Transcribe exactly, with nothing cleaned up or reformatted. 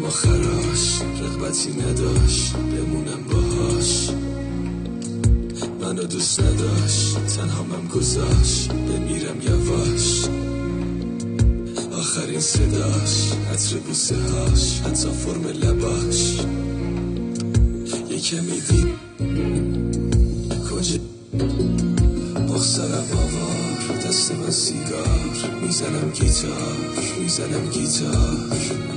اما خراش رغبتی نداشت بمونم باهاش. منو دوست نداشت تنها من گذاشت بمیرم یواش. آخرین صداش عطر بوسه هاش حتی فرم لباش. یه کمی دید کجا مخسرم آوار دست من سیگار. میزنم گیتار میزنم گیتار